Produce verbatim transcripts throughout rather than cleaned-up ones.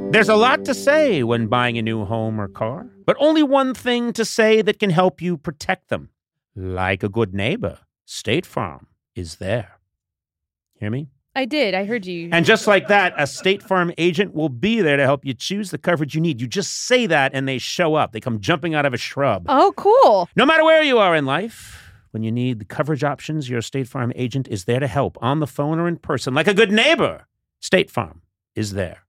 There's a lot to say when buying a new home or car, but only one thing to say that can help you protect them. Like a good neighbor, State Farm is there. Hear me? I did. I heard you. And just like that, a State Farm agent will be there to help you choose the coverage you need. You just say that and they show up. They come jumping out of a shrub. Oh, cool. No matter where you are in life, when you need the coverage options, your State Farm agent is there to help on the phone or in person. Like a good neighbor, State Farm is there.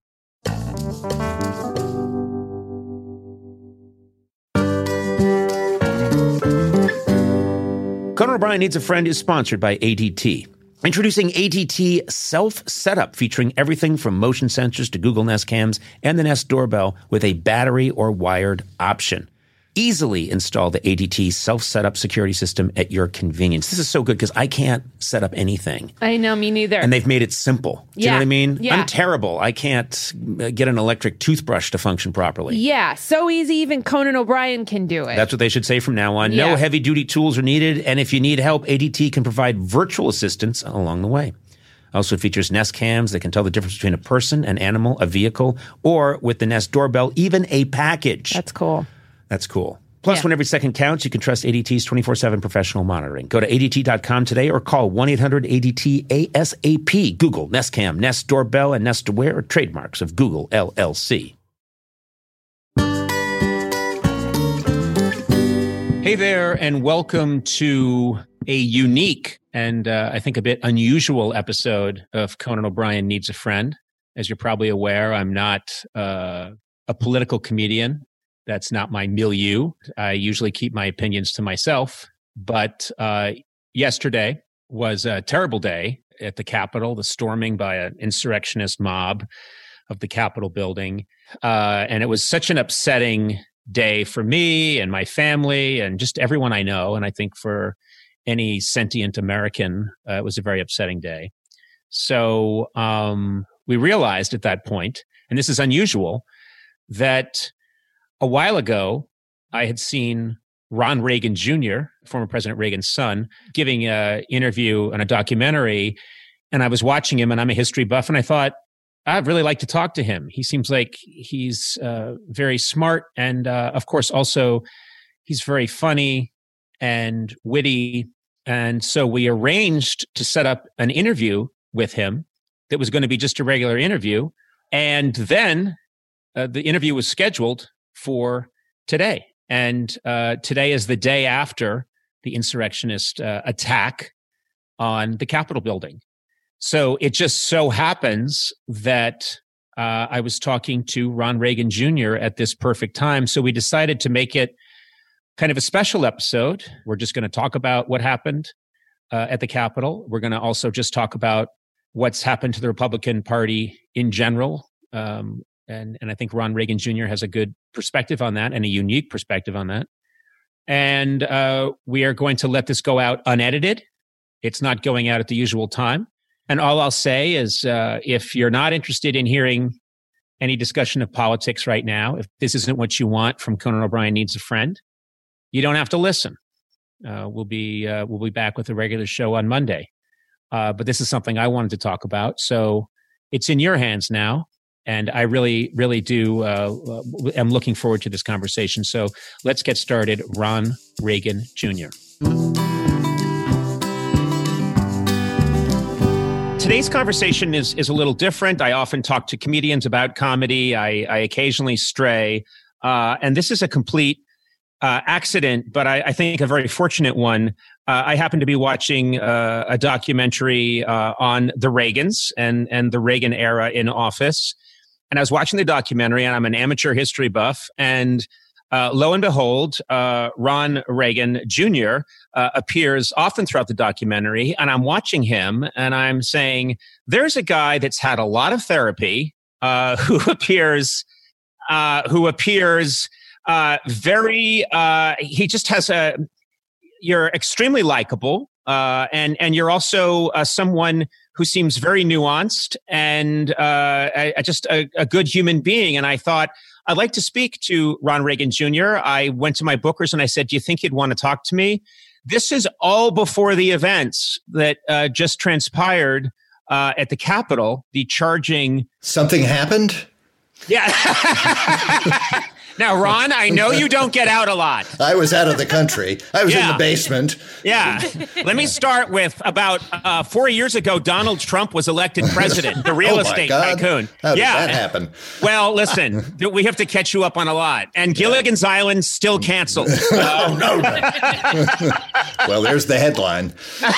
Conan O'Brien Needs a Friend is sponsored by A D T. Introducing A D T Self Setup, featuring everything from motion sensors to Google Nest Cams and the Nest Doorbell with a battery or wired option. Easily install the A D T Self Setup security system at your convenience. This is so good because I can't set up anything. I know, me neither. And they've made it simple. Do yeah. you know what I mean? Yeah. I'm terrible. I can't get an electric toothbrush to function properly. Yeah, so easy even Conan O'Brien can do it. That's what they should say from now on. Yeah. No heavy-duty tools are needed, and if you need help, A D T can provide virtual assistance along the way. Also features Nest Cams that can tell the difference between a person, an animal, a vehicle, or with the Nest Doorbell, even a package. That's cool. That's cool. Plus, yeah. when every second counts, you can trust A D T's twenty-four seven professional monitoring. Go to A D T dot com today or call one eight hundred A D T A S A P. Google, Nest Cam, Nest Doorbell, and Nest Aware are trademarks of Google, L L C. Hey there, and welcome to a unique and uh, I think a bit unusual episode of Conan O'Brien Needs a Friend. As you're probably aware, I'm not uh, a political comedian. That's not my milieu. I usually keep my opinions to myself. But uh, yesterday was a terrible day at the Capitol, the storming by an insurrectionist mob of the Capitol building. Uh, and it was such an upsetting day for me and my family and just everyone I know. And I think for any sentient American, uh, it was a very upsetting day. So um, we realized at that point, and this is unusual, that a while ago, I had seen Ron Reagan Junior, former President Reagan's son, giving an interview on a documentary, and I was watching him, and I'm a history buff, and I thought, I'd really like to talk to him. He seems like he's uh, very smart, and uh, of course, also, he's very funny and witty, and so we arranged to set up an interview with him that was going to be just a regular interview, and then uh, the interview was scheduled for today. And uh, today is the day after the insurrectionist uh, attack on the Capitol building. So it just so happens that uh, I was talking to Ron Reagan Junior at this perfect time. So we decided to make it kind of a special episode. We're just going to talk about what happened uh, at the Capitol. We're going to also just talk about what's happened to the Republican Party in general. Um, And, and I think Ron Reagan Junior has a good perspective on that and a unique perspective on that. And uh, we are going to let this go out unedited. It's not going out at the usual time. And all I'll say is uh, if you're not interested in hearing any discussion of politics right now, if this isn't what you want from Conan O'Brien Needs a Friend, you don't have to listen. Uh, we'll be uh, we'll be back with a regular show on Monday. Uh, but this is something I wanted to talk about. So it's in your hands now. And I really, really do, uh, am looking forward to this conversation. So let's get started. Ron Reagan Junior Today's conversation is, is a little different. I often talk to comedians about comedy. I, I occasionally stray. Uh, and this is a complete uh, accident, but I, I think a very fortunate one. Uh, I happen to be watching uh, a documentary uh, on the Reagans and, and the Reagan era in office. And I was watching the documentary, and I'm an amateur history buff. And uh, lo and behold, uh, Ron Reagan Junior uh, appears often throughout the documentary. And I'm watching him, and I'm saying, there's a guy that's had a lot of therapy uh, who appears, uh, who appears uh, very. Uh, he just has a. You're extremely likable, uh, and and you're also uh, someone who seems very nuanced and uh, a, a just a, a good human being. And I thought, I'd like to speak to Ron Reagan Junior I went to my bookers and I said, do you think you'd want to talk to me? This is all before the events that uh, just transpired uh, at the Capitol, the charging. Something happened? Yeah. Now, Ron, I know you don't get out a lot. I was out of the country. I was yeah. in the basement. Yeah. Let me start with about uh, four years ago, Donald Trump was elected president, the real oh estate God. tycoon. How did yeah. that happen? Well, listen, we have to catch you up on a lot. And Gilligan's yeah. Island still canceled. Oh, no. no. Well, there's the headline.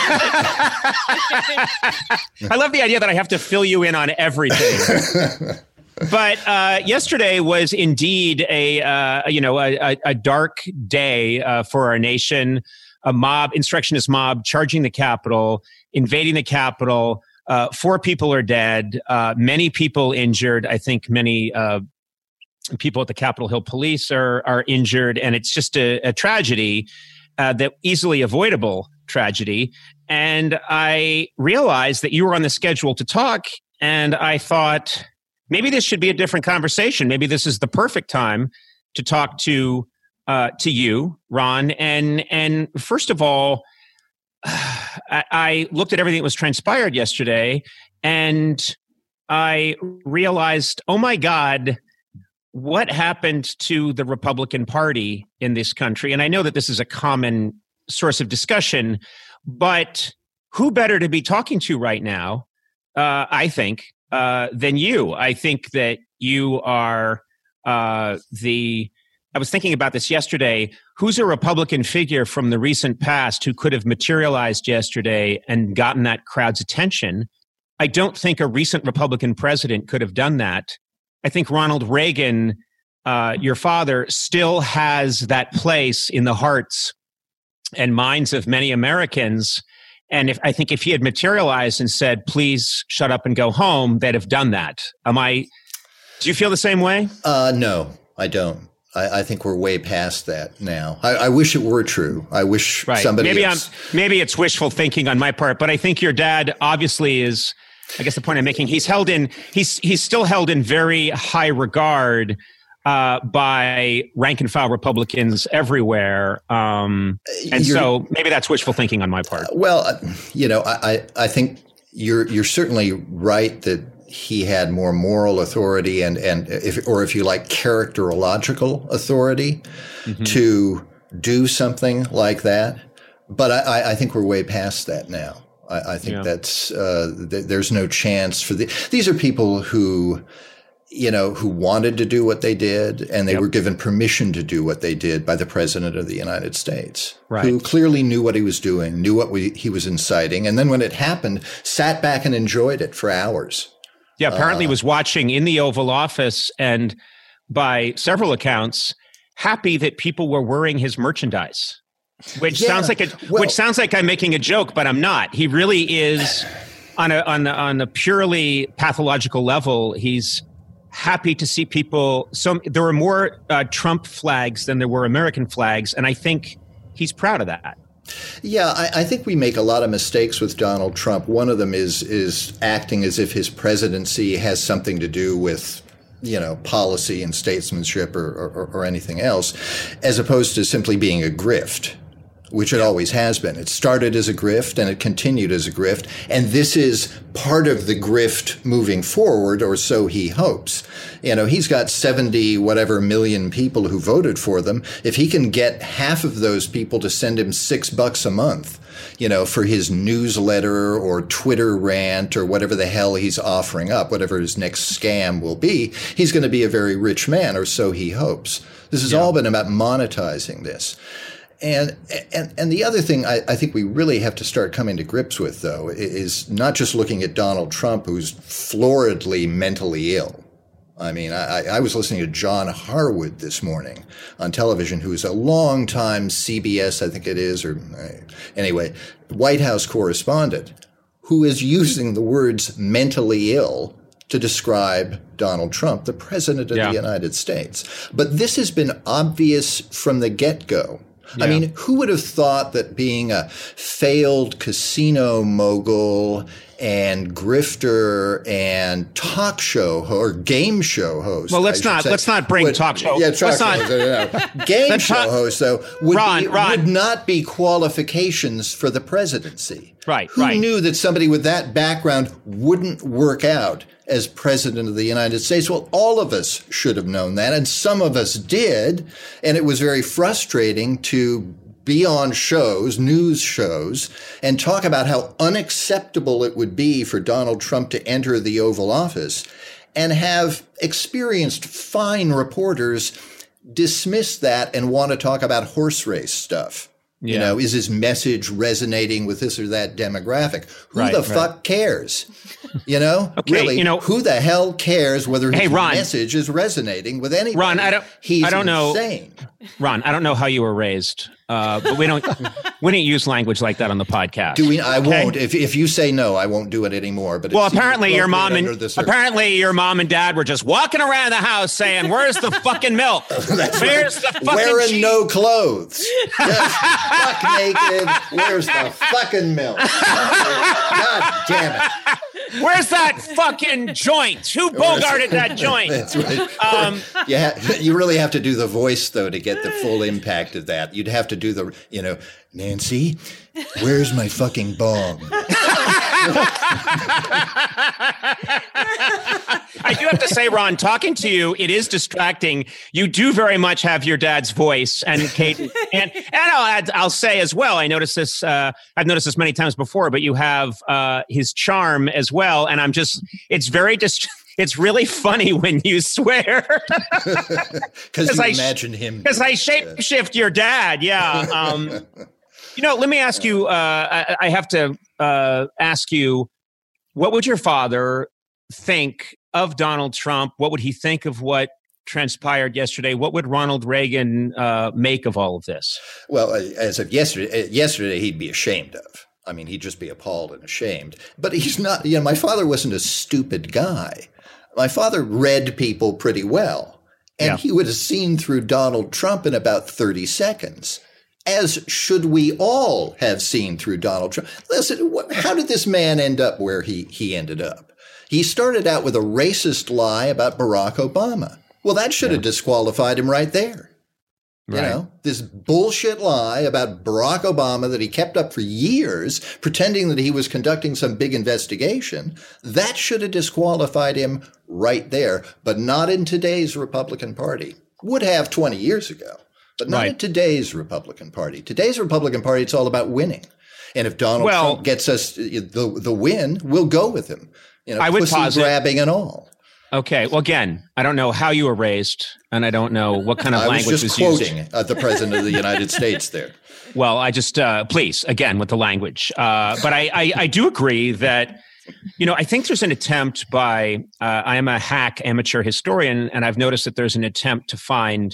I love the idea that I have to fill you in on everything. But uh, yesterday was indeed a uh, you know a, a dark day uh, for our nation. A mob, insurrectionist mob, charging the Capitol, invading the Capitol. Uh, four people are dead. Uh, many people injured. I think many uh, people at the Capitol Hill Police are are injured, and it's just a, a tragedy uh, that easily avoidable tragedy. And I realized that you were on the schedule to talk, and I thought, maybe this should be a different conversation. Maybe this is the perfect time to talk to uh, to you, Ron. And and first of all, I, I looked at everything that was transpired yesterday, and I realized, oh my God, what happened to the Republican Party in this country? And I know that this is a common source of discussion, but who better to be talking to right now, uh, I think, Uh, than you. I think that you are uh, the, I was thinking about this yesterday, who's a Republican figure from the recent past who could have materialized yesterday and gotten that crowd's attention? I don't think a recent Republican president could have done that. I think Ronald Reagan, uh, your father, still has that place in the hearts and minds of many Americans. And if I think if he had materialized and said, please shut up and go home, they'd have done that. Am I, do you feel the same way? Uh, no, I don't. I, I think we're way past that now. I, I wish it were true. I wish right. somebody maybe else. I'm, maybe it's wishful thinking on my part, but I think your dad obviously is, I guess the point I'm making, he's held in, he's, he's still held in very high regard Uh, by rank and file Republicans everywhere. Um, and you're, so maybe that's wishful thinking on my part. Uh, well, uh, you know, I, I think you're, you're certainly right that he had more moral authority and, and if, or if you like, characterological authority mm-hmm. to do something like that. But I, I think we're way past that now. I, I think yeah. that's, uh, th- there's no chance for the, these are people who, you know, who wanted to do what they did, and they yep. were given permission to do what they did by the President of the United States, right. who clearly knew what he was doing, knew what we, he was inciting, and then when it happened, sat back and enjoyed it for hours. Yeah, apparently uh, was watching in the Oval Office and by several accounts, happy that people were wearing his merchandise, which yeah, sounds like a, well, which sounds like I'm making a joke, but I'm not. He really is on a on a, on a purely pathological level. He's happy to see people. So there were more uh, Trump flags than there were American flags, and I think he's proud of that. Yeah, I, I think we make a lot of mistakes with Donald Trump. One of them is is acting as if his presidency has something to do with, you know, policy and statesmanship or, or, or anything else, as opposed to simply being a grift, which it always has been. It started as a grift and it continued as a grift. And this is part of the grift moving forward, or so he hopes. You know, he's got seventy whatever million people who voted for them. If he can get half of those people to send him six bucks a month, you know, for his newsletter or Twitter rant or whatever the hell he's offering up, whatever his next scam will be, he's going to be a very rich man, or so he hopes. This has yeah. all been about monetizing this. And, and, and the other thing I, I think we really have to start coming to grips with, though, is not just looking at Donald Trump, who's floridly mentally ill. I mean, I, I was listening to John Harwood this morning on television, who's a longtime C B S, I think it is, or anyway, White House correspondent, who is using the words mentally ill to describe Donald Trump, the president of yeah. the United States. But this has been obvious from the get-go. Yeah. I mean, who would have thought that being a failed casino mogul and grifter and talk show ho- or game show host. Well, let's not say. let's not bring would, talk show. Yeah, talk let's show. not, No. Game show talk, host though would, Ron, be, Ron. would not be qualifications for the presidency. Right. Who right. knew that somebody with that background wouldn't work out as president of the United States? Well, all of us should have known that, and some of us did, and it was very frustrating to be on shows, news shows, and talk about how unacceptable it would be for Donald Trump to enter the Oval Office and have experienced, fine reporters dismiss that and want to talk about horse race stuff. Yeah. You know, is his message resonating with this or that demographic? Who right, the right. fuck cares? You know, okay, really, you know, who the hell cares whether his hey, Ron, message is resonating with anybody? Ron, I don't, He's I don't insane. know. Ron, I don't know how you were raised, uh, but we don't we don't use language like that on the podcast. Do we? I okay? won't. If if you say no, I won't do it anymore. But well, apparently your mom and the apparently your mom and dad were just walking around the house saying, "Where's the fucking milk? Where's right. the fucking wearing cheese? no clothes, just fuck naked? Where's the fucking milk? God damn it! Where's that fucking joint? Who bogarted that joint?" That's right. Um, you, ha- you really have to do the voice, though, to get the full impact of that. You'd have to do the, you know, Nancy, where's my fucking bong? I do have to say, Ron, talking to you, it is distracting. You do very much have your dad's voice, and Kate, and and I'll add, I'll say as well. I noticed this. Uh, I've noticed this many times before, but you have uh, his charm as well, and I'm just. It's very dist- It's really funny when you swear. Because you I imagine him. Because I shapeshift your dad. Yeah. Um, you know, let me ask you. Uh, I, I have to uh, ask you. What would your father think of Donald Trump? What would he think of what transpired yesterday? What would Ronald Reagan uh, make of all of this? Well, as of yesterday, yesterday he'd be ashamed of. I mean, he'd just be appalled and ashamed. But he's not. You know, my father wasn't a stupid guy. My father read people pretty well, and yeah. he would have seen through Donald Trump in about thirty seconds. As should we all have seen through Donald Trump. Listen, how did this man end up where he, he ended up? He started out with a racist lie about Barack Obama. Well, that should yeah. have disqualified him right there. Right. You know, this bullshit lie about Barack Obama that he kept up for years, pretending that he was conducting some big investigation, that should have disqualified him right there, but not in today's Republican Party. Would have twenty years ago. But not right. in today's Republican Party. Today's Republican Party, it's all about winning. And if Donald well, Trump gets us the the win, we'll go with him. You know, I would pussy posit, grabbing and all. Okay. Well, again, I don't know how you were raised, and I don't know what kind of I language was was just used. quoting uh, the president of the United States there. Well, I just uh, please again with the language, uh, but I, I I do agree that. You know, I think there's an attempt by. Uh, I am a hack amateur historian, and I've noticed that there's an attempt to find.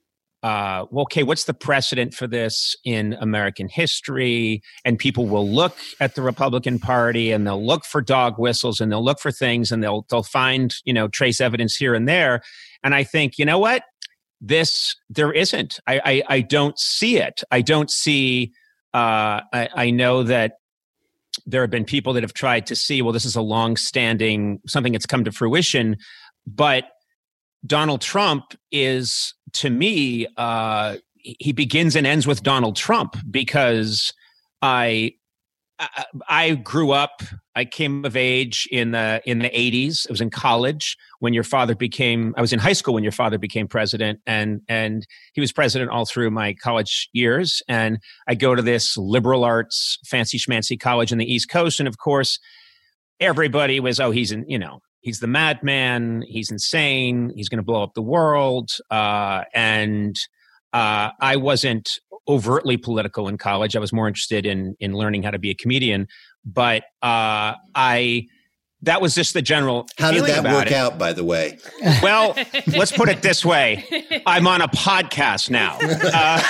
Uh, well, okay, what's the precedent for this in American history? And people will look at the Republican Party and they'll look for dog whistles and they'll look for things and they'll they'll find, you know, trace evidence here and there. And I think, you know what? This, there isn't. I I, I don't see it. I don't see, uh, I, I know that there have been people that have tried to see, well, this is a long-standing, something that's come to fruition, but Donald Trump is, to me, uh, he begins and ends with Donald Trump because I, I, I grew up, I came of age in the in the eighties. I was in college when your father became. I was in high school when your father became president, and and he was president all through my college years. And I go to this liberal arts, fancy schmancy college in the East Coast, and of course, everybody was, oh, he's in, you know. He's the madman. He's insane. He's going to blow up the world. Uh, and uh, I wasn't overtly political in college. I was more interested in in learning how to be a comedian. But uh, I that was just the general. How did that work it. out, by the way? Well, let's put it this way: I'm on a podcast now. Uh,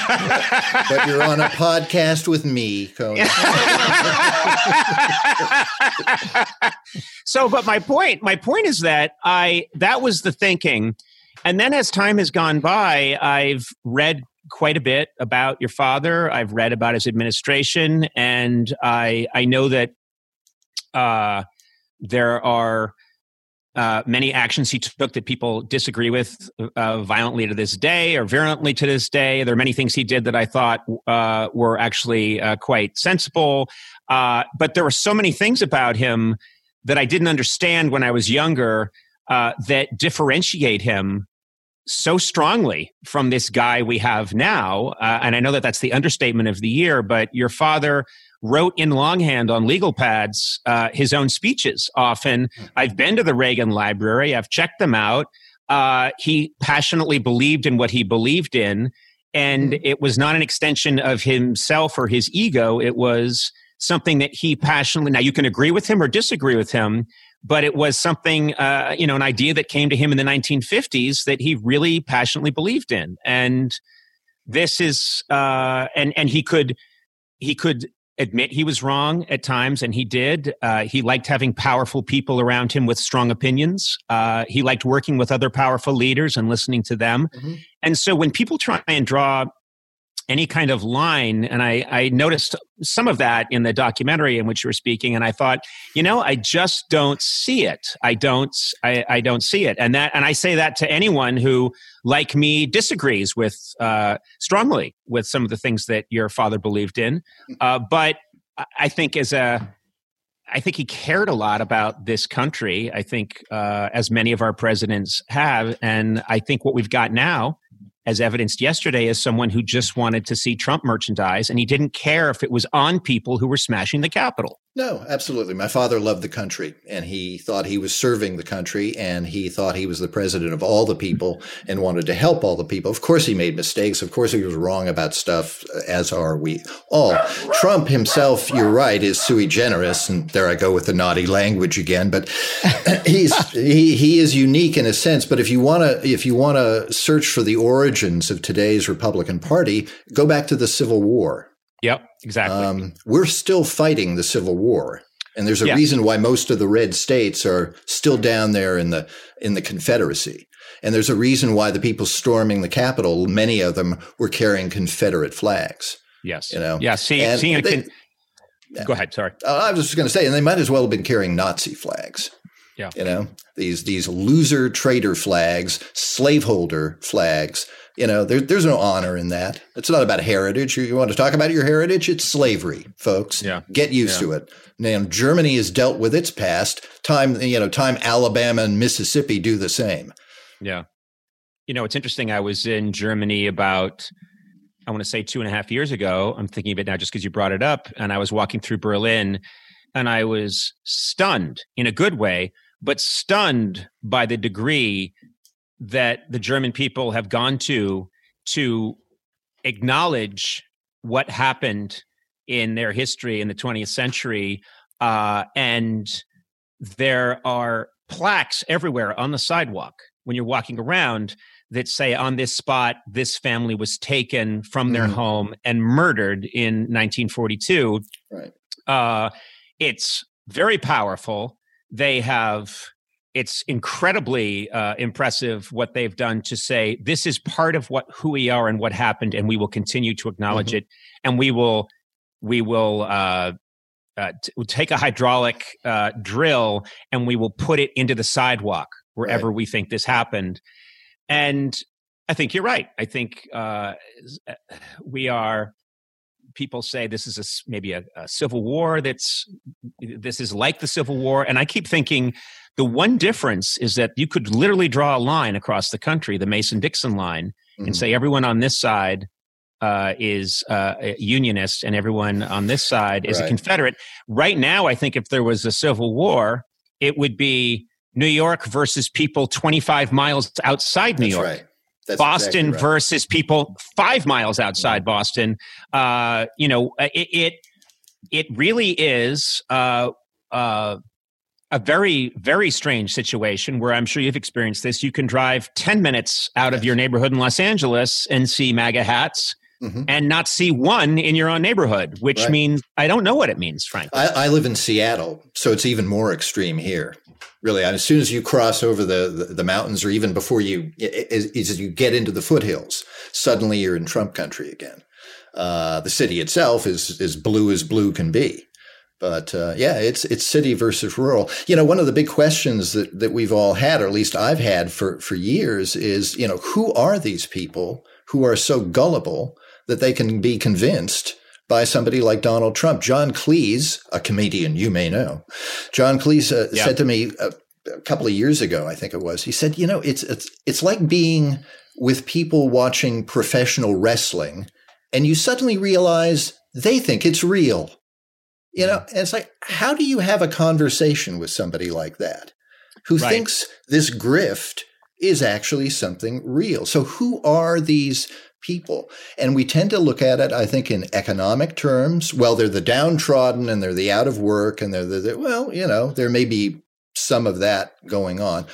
but you're on a podcast with me, Conan. So, but my point, my point is that I that was the thinking, and then as time has gone by, I've read quite a bit about your father. I've read about his administration, and I I know that Uh, there are uh, many actions he took that people disagree with uh, violently to this day or virulently to this day. There are many things he did that I thought uh, were actually uh, quite sensible. Uh, but there were so many things about him that I didn't understand when I was younger uh, that differentiate him so strongly from this guy we have now. Uh, and I know that that's the understatement of the year, but your father wrote in longhand on legal pads uh, his own speeches often. I've been to the Reagan Library. I've checked them out. Uh, he passionately believed in what he believed in. And mm-hmm. it was not an extension of himself or his ego. It was something that he passionately, now you can agree with him or disagree with him, but it was something, uh, you know, an idea that came to him in the nineteen fifties that he really passionately believed in. And this is, uh, and, and he could, he could admit he was wrong at times, and he did. Uh, he liked having powerful people around him with strong opinions. Uh, he liked working with other powerful leaders and listening to them. Mm-hmm. And so when people try and draw any kind of line, and I, I noticed some of that in the documentary in which you were speaking, and I thought, you know, I just don't see it. I don't, I, I don't see it, and that, and I say that to anyone who, like me, disagrees with uh, strongly with some of the things that your father believed in. Uh, but I think as a, I think he cared a lot about this country. I think uh, as many of our presidents have, and I think what we've got now, as evidenced yesterday, as someone who just wanted to see Trump merchandise, and he didn't care if it was on people who were smashing the Capitol. No, absolutely. My father loved the country, and he thought he was serving the country, and he thought he was the president of all the people and wanted to help all the people. Of course, he made mistakes. Of course, he was wrong about stuff, as are we all. Trump himself, you're right, is sui generis, and there I go with the naughty language again. But he's he he is unique in a sense. But if you want to if you want to search for the origins of today's Republican Party, go back to the Civil War. Yep, exactly. Um, we're still fighting the Civil War, and there's a yeah. reason why most of the red states are still down there in the in the Confederacy, and there's a reason why the people storming the Capitol, many of them, were carrying Confederate flags. Yes, you know. Yeah, see, seeing they, con- yeah. Go ahead. Sorry, uh, I was just going to say, and they might as well have been carrying Nazi flags. Yeah, you know, these these loser traitor flags, slaveholder flags. You know, there, there's no honor in that. It's not about heritage. You, you want to talk about your heritage? It's slavery, folks. Yeah. Get used yeah. to it. Now, Germany has dealt with its past. Time, you know, time Alabama and Mississippi do the same. Yeah. You know, it's interesting. I was in Germany about, I want to say two and a half years ago. I'm thinking of it now just because you brought it up. And I was walking through Berlin, and I was stunned in a good way, but stunned by the degree that the German people have gone to to acknowledge what happened in their history in the twentieth century. Uh, and there are plaques everywhere on the sidewalk when you're walking around that say, on this spot, this family was taken from their mm. home and murdered in nineteen forty-two. Right. Uh, it's very powerful. They have... It's incredibly uh, impressive what they've done to say, this is part of what who we are and what happened, and we will continue to acknowledge mm-hmm. it. And we will we will uh, uh, t- take a hydraulic uh, drill, and we will put it into the sidewalk wherever right. we think this happened. And I think you're right. I think uh, we are... People say this is a, maybe a, a civil war. That's this is like the Civil War, and I keep thinking the one difference is that you could literally draw a line across the country, the Mason-Dixon line, mm-hmm. and say everyone on this side uh, is uh, a Unionist and everyone on this side is right. a Confederate. Right now, I think if there was a Civil War, it would be New York versus people twenty-five miles outside New That's York. Right. That's Boston exactly right. versus people five miles outside Boston. Uh, you know, it, it it really is uh, uh, a very, very strange situation where I'm sure you've experienced this. You can drive ten minutes out yes. of your neighborhood in Los Angeles and see MAGA hats mm-hmm. and not see one in your own neighborhood, which right. means I don't know what it means, frankly. I, I live in Seattle, so it's even more extreme here. Really, as soon as you cross over the, the, the mountains, or even before you, as, as you get into the foothills, suddenly you're in Trump country again. Uh, the city itself is as blue as blue can be. But uh, yeah, it's it's city versus rural. You know, one of the big questions that, that we've all had, or at least I've had for, for years, is, you know, who are these people who are so gullible that they can be convinced by somebody like Donald Trump? John Cleese, a comedian you may know, John Cleese uh, yeah. said to me a, a couple of years ago, I think it was, he said, you know, it's it's it's like being with people watching professional wrestling, and you suddenly realize they think it's real. You know, and it's like, how do you have a conversation with somebody like that who right. thinks this grift is actually something real? So who are these people? And we tend to look at it, I think, in economic terms. Well, they're the downtrodden and they're the out of work and they're the, the well, you know, there may be some of that going on.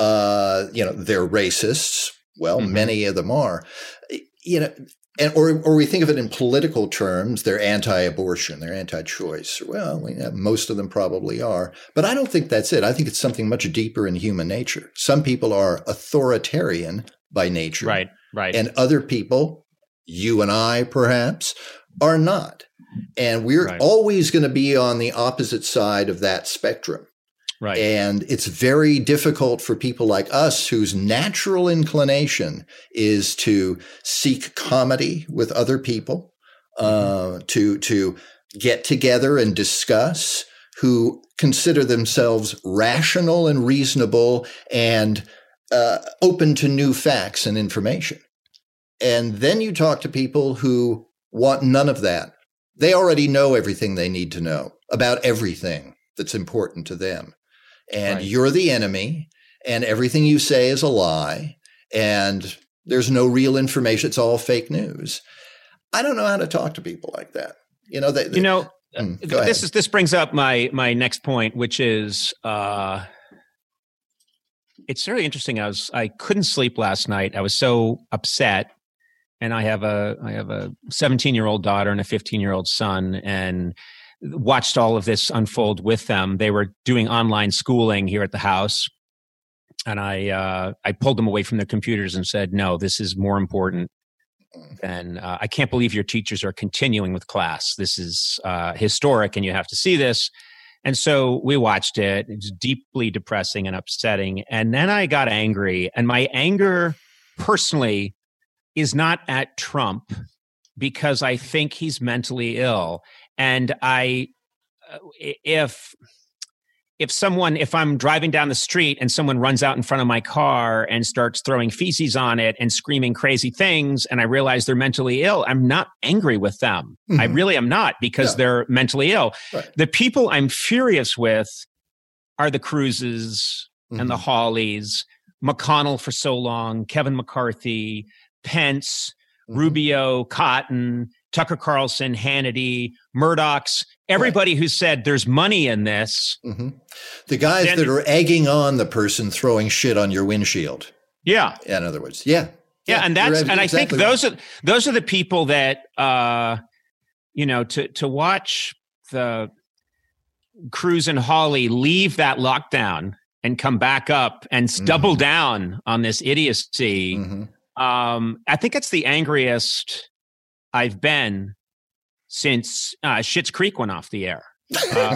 Uh, you know, they're racists. Well, mm-hmm. many of them are. You know, And, or, or we think of it in political terms, they're anti-abortion, they're anti-choice. Well, we, yeah, most of them probably are. But I don't think that's it. I think it's something much deeper in human nature. Some people are authoritarian by nature. Right, right. And other people, you and I perhaps, are not. And we're right. always going to be on the opposite side of that spectrum. Right. And it's very difficult for people like us whose natural inclination is to seek comedy with other people, mm-hmm. uh, to, to get together and discuss, who consider themselves rational and reasonable and uh, open to new facts and information. And then you talk to people who want none of that. They already know everything they need to know about everything that's important to them. And right. you're the enemy, and everything you say is a lie, and there's no real information. It's all fake news. I don't know how to talk to people like that. You know, they, they, you know, mm, this is this brings up my my next point, which is uh, it's very interesting. I was I couldn't sleep last night. I was so upset, and I have a I have a seventeen year old daughter and a fifteen year old son, and watched all of this unfold with them. They were doing online schooling here at the house. And I uh, I pulled them away from their computers and said, no, this is more important than, uh, I can't believe your teachers are continuing with class. This is uh, historic and you have to see this. And so we watched it. It was deeply depressing and upsetting. And then I got angry. And my anger personally is not at Trump because I think he's mentally ill. And I, if, if someone, if I'm driving down the street and someone runs out in front of my car and starts throwing feces on it and screaming crazy things, and I realize they're mentally ill, I'm not angry with them. Mm-hmm. I really am not, because yeah. they're mentally ill. Right. The people I'm furious with are the Cruzes mm-hmm. and the Hawleys, McConnell for so long, Kevin McCarthy, Pence, mm-hmm. Rubio, Cotton, Tucker Carlson, Hannity, Murdoch's, everybody right. who said there's money in this. Mm-hmm. The guys then, that are egging on the person throwing shit on your windshield. Yeah. In other words, yeah. Yeah, yeah and that's and I exactly think those right. are those are the people that uh you know to to watch the Cruz and Hawley leave that lockdown and come back up and mm-hmm. double down on this idiocy. Mm-hmm. Um I think it's the angriest I've been since uh, Schitt's Creek went off the air. Uh,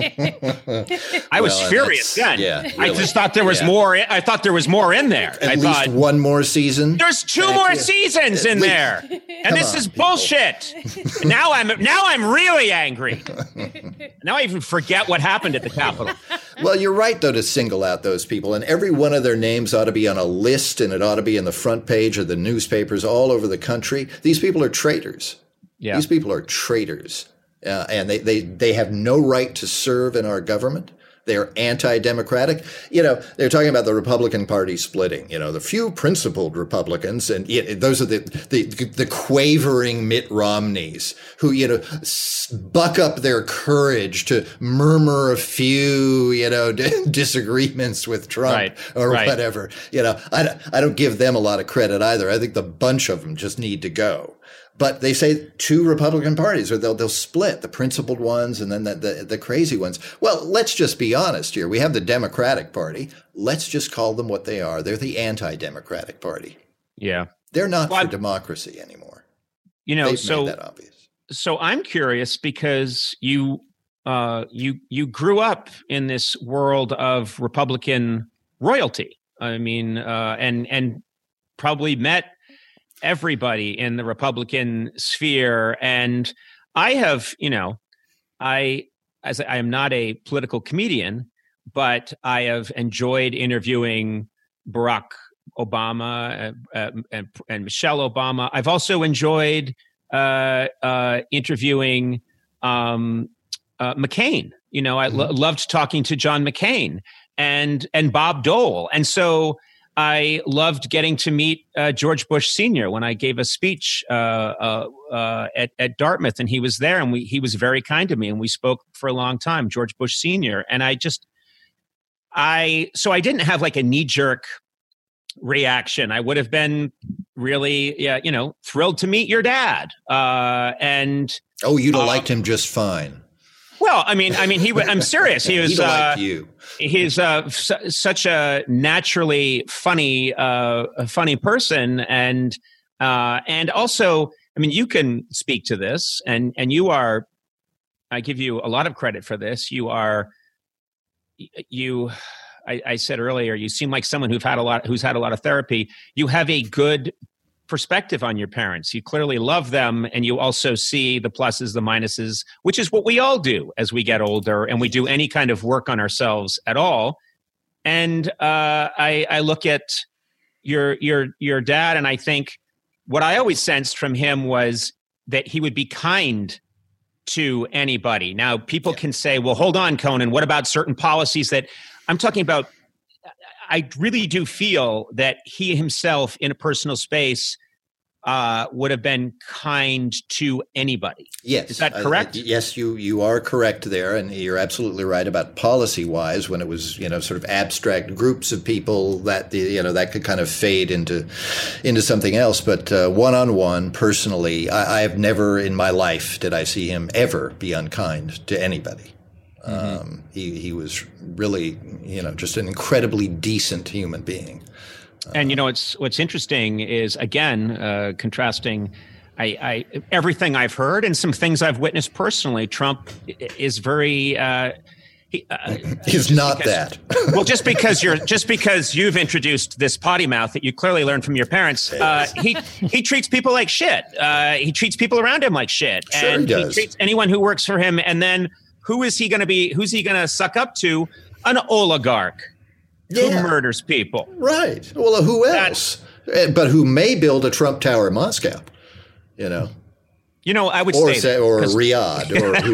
I was well, furious then. Yeah, really. I just thought there was yeah. more. I thought there was more in there. At I least thought one more season. There's two Thank more you. seasons in there, and this on, is people. bullshit. now I'm now I'm really angry. Now I even forget what happened at the Capitol. Well, you're right though to single out those people, and every one of their names ought to be on a list, and it ought to be in the front page of the newspapers all over the country. These people are traitors. Yeah. These people are traitors. Uh, and they, they, they have no right to serve in our government. They're anti-democratic. You know, they're talking about the Republican Party splitting, you know, the few principled Republicans. And it, those are the, the, the quavering Mitt Romneys who, you know, buck up their courage to murmur a few, you know, disagreements with Trump right, or right. whatever. You know, I, I don't give them a lot of credit either. I think the bunch of them just need to go. But they say two Republican parties, or they'll they'll split the principled ones and then the, the the crazy ones. Well, let's just be honest here. We have the Democratic Party. Let's just call them what they are. They're the anti-democratic party. Yeah, they're not well, for democracy anymore. You know, They've so made that obvious. So I'm curious because you uh, you you grew up in this world of Republican royalty. I mean, uh, and and probably met everybody in the Republican sphere. And I have, you know, I as I am not a political comedian, but I have enjoyed interviewing Barack Obama uh, and, and Michelle Obama. I've also enjoyed uh, uh, interviewing um, uh, McCain. You know, I lo- loved talking to John McCain and and Bob Dole. And so I loved getting to meet uh, George Bush Senior when I gave a speech uh, uh, uh, at, at Dartmouth, and he was there, and we he was very kind to me, and we spoke for a long time, George Bush Senior And I just, I so I didn't have like a knee-jerk reaction. I would have been really, yeah, you know, thrilled to meet your dad. Uh, and oh, you'd have uh, liked him just fine. Well, I mean, I mean, he. I'm serious. He was. He'd have uh, liked you. He's uh, su- such a naturally funny, uh, a funny person, and uh, and also, I mean, you can speak to this, and and you are. I give you a lot of credit for this. You are. You. I, I said earlier, you seem like someone who've had a lot, who's had a lot of therapy. You have a good perspective on your parents. You clearly love them, and you also see the pluses, the minuses, which is what we all do as we get older and we do any kind of work on ourselves at all. And uh, I, I look at your your your dad, and I think what I always sensed from him was that he would be kind to anybody. Now, people yeah. can say, well, hold on, Conan, what about certain policies that I'm talking about? I really do feel that he himself in a personal space uh, would have been kind to anybody. Yes. Is that correct? Uh, yes, you, you are correct there. And you're absolutely right about policy wise, when it was, you know, sort of abstract groups of people that, the, you know, that could kind of fade into, into something else. But uh, one-on-one, personally, I, I have never in my life did I see him ever be unkind to anybody. Mm-hmm. Um, he, he was really, you know, just an incredibly decent human being. Uh, and, you know, it's, what's interesting is, again, uh, contrasting I, I, everything I've heard and some things I've witnessed personally, Trump is very, uh, he, uh, he's not because, that. Well, just because you're, just because you've introduced this potty mouth that you clearly learned from your parents, uh, he, he treats people like shit. Uh, he treats people around him like shit. Sure and he does. He treats anyone who works for him. And then, who is he going to be? Who's he going to suck up to? An oligarch yeah. who murders people. Right. Well, who else? That's, but who may build a Trump Tower in Moscow, you know? You know, I would or say, say that, or Riyadh.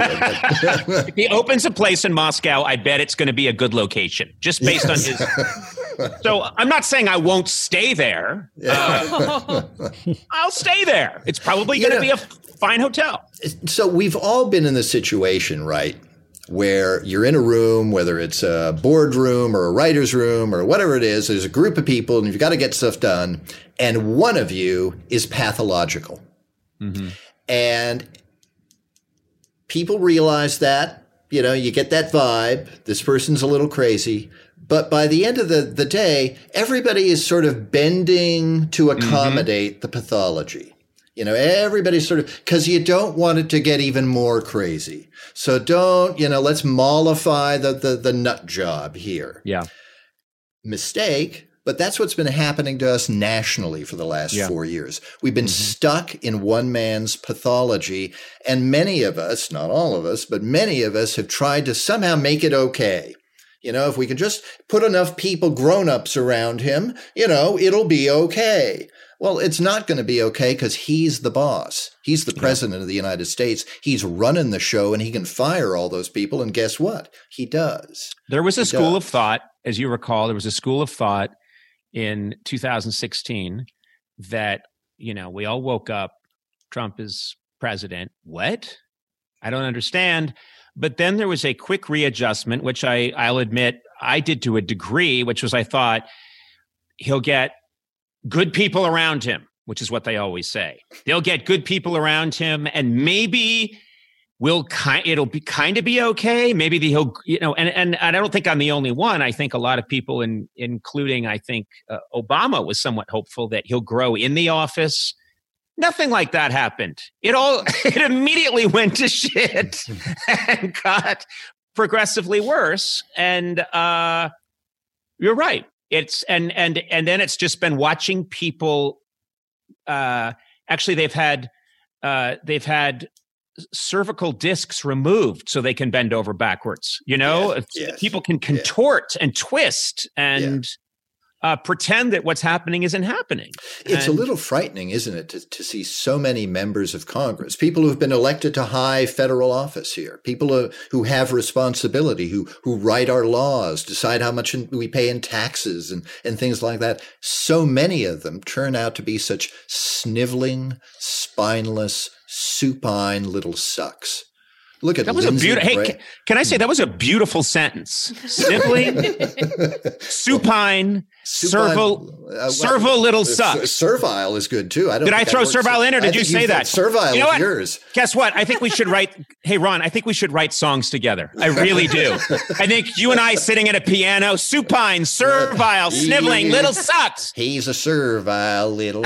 Or if he opens a place in Moscow, I bet it's going to be a good location, just based yes. on his. So I'm not saying I won't stay there. Yeah. Uh, I'll stay there. It's probably going to be a fine hotel. So we've all been in this situation, right, where you're in a room, whether it's a boardroom or a writer's room or whatever it is, there's a group of people and you've got to get stuff done, and one of you is pathological. Mm-hmm. And people realize that, you know, you get that vibe, this person's a little crazy. But by the end of the, the day, everybody is sort of bending to accommodate mm-hmm. the pathology. You know, everybody's sort of, because you don't want it to get even more crazy. So don't, you know, let's mollify the, the, the nut job here. Yeah. Mistake. But that's what's been happening to us nationally for the last yeah. four years. We've been mm-hmm. stuck in one man's pathology. And many of us, not all of us, but many of us have tried to somehow make it okay. You know, if we can just put enough people, grown-ups around him, you know, it'll be okay. Well, it's not going to be okay because he's the boss. He's the president yeah. of the United States. He's running the show, and he can fire all those people. And guess what? He does. There was a he school does. of thought, as you recall, there was a school of thought in two thousand sixteen that, you know, we all woke up, Trump is president. What? I don't understand. But then there was a quick readjustment, which I, I'll admit I did to a degree, which was I thought he'll get good people around him, which is what they always say. They'll get good people around him, and maybe we'll kind it'll be kind of be okay. Maybe the, he'll, you know, and, and I don't think I'm the only one. I think a lot of people, in, including I think uh, Obama, was somewhat hopeful that he'll grow in the office. Nothing like that happened. It all it immediately went to shit and got progressively worse. And uh, you're right. It's and and and then it's just been watching people. Uh, actually, they've had uh, they've had cervical discs removed so they can bend over backwards. You know, yes, yes, people can contort yeah. and twist and. Yeah. Uh, pretend that what's happening isn't happening. It's and, a little frightening, isn't it, to, to see so many members of Congress, people who've been elected to high federal office here, people uh, who have responsibility, who who write our laws, decide how much in, we pay in taxes and, and things like that. So many of them turn out to be such sniveling, spineless, supine little sucks. Look at that was Lindsey a beautiful. Hey, Gra- can, can I say that was a beautiful sentence? Sniveling, supine, servile, uh, servile little sucks. Servile is good too. I don't. Did I throw servile in, or did you say that? Servile you know is what? yours. Guess what? I think we should write. Hey, Ron, I think we should write songs together. I really do. I think you and I sitting at a piano, supine, servile, sniveling, he, little sucks. He's a servile little.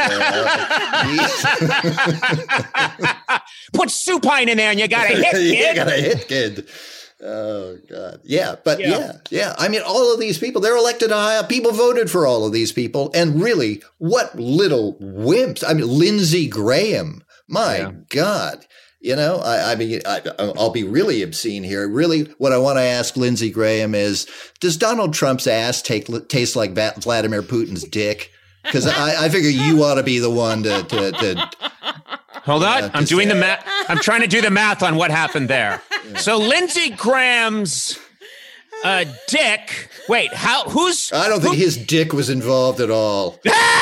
Put supine in there, and you got a hit, kid. You got a hit, kid. Oh God, yeah, but yeah. yeah, yeah. I mean, all of these people—they're elected high. People voted for all of these people, and really, what little wimps! I mean, Lindsey Graham. My yeah. God, you know, I, I mean, I, I'll be really obscene here. Really, what I want to ask Lindsey Graham is: does Donald Trump's ass take, taste like Vladimir Putin's dick? Because I, I figure you ought to be the one to. to, to Hold on, uh, I'm doing say. the math. I'm trying to do the math on what happened there. Yeah. So Lindsey Graham's uh, dick. Wait, how? Who's? I don't think who, his dick was involved at all.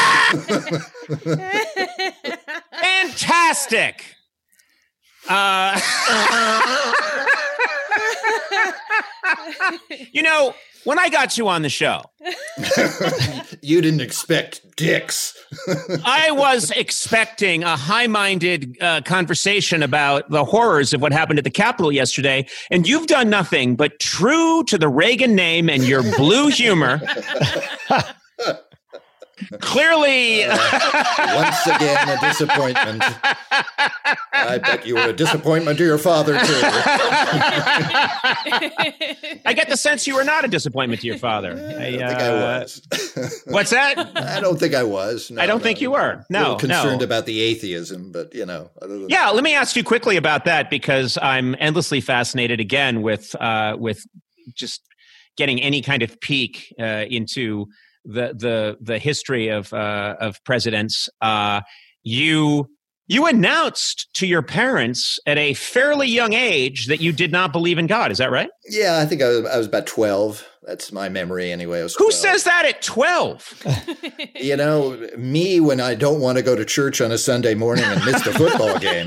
Fantastic. Uh, you know, when I got you on the show, you didn't expect dicks. I was expecting a high-minded uh, conversation about the horrors of what happened at the Capitol yesterday, and you've done nothing but true to the Reagan name and your blue humor. Clearly, uh, once again, a disappointment. I bet you were a disappointment to your father, too. I get the sense you were not a disappointment to your father. I, I don't uh, think I was. What's that? I don't think I was. No, I don't no, think you were. No, a little concerned no. about the atheism, but, you know. Other than yeah, that. Let me ask you quickly about that, because I'm endlessly fascinated, again, with uh, with just getting any kind of peek uh, into the the the history of uh, of presidents. Uh, you you announced to your parents at a fairly young age that you did not believe in God. Is that right? Yeah, I think I was, I was about twelve. That's my memory anyway. I was Who twelve. says that at twelve? You know, me when I don't want to go to church on a Sunday morning and miss the football game.